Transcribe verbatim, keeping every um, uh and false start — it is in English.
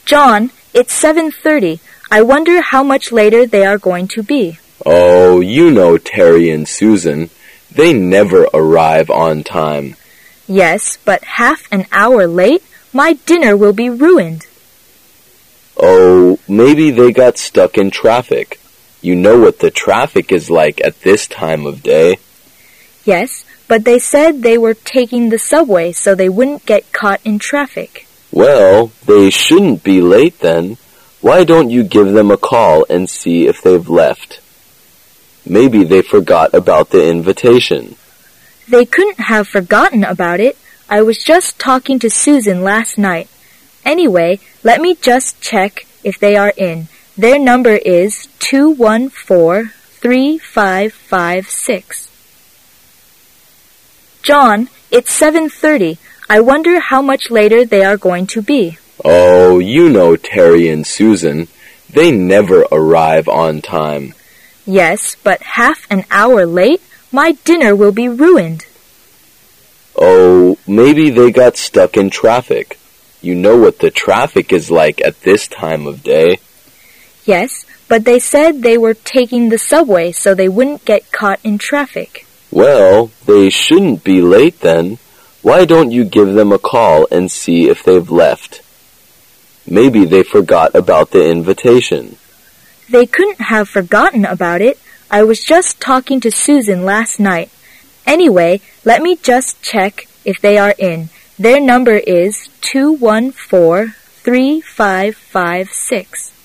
John, it's seven thirty. I wonder how much later they are going to be. Oh, you know Terry and Susan. They never arrive on time. Yes, but half an hour late, my dinner will be ruined. Oh, maybe they got stuck in traffic. You know what the traffic is like at this time of day. Yes, but they said they were taking the subway so they wouldn't get caught in traffic. Well, they shouldn't be late then. Why don't you give them a call and see if they've left? Maybe they forgot about the invitation. They couldn't have forgotten about it. I was just talking to Susan last night. Anyway, let me just check if they are in. Their number is two one four, three five five six. John, it's seven thirty. I wonder how much later they are going to be. Oh, you know Terry and Susan. They never arrive on time. Yes, but half an hour late, my dinner will be ruined. Oh, maybe they got stuck in traffic. You know what the traffic is like at this time of day. Yes, but they said they were taking the subway so they wouldn't get caught in traffic. Well, they shouldn't be late then. Why don't you give them a call and see if they've left? Maybe they forgot about the invitation. They couldn't have forgotten about it. I was just talking to Susan last night. Anyway, let me just check if they are in. Their number is two one four, three five five six.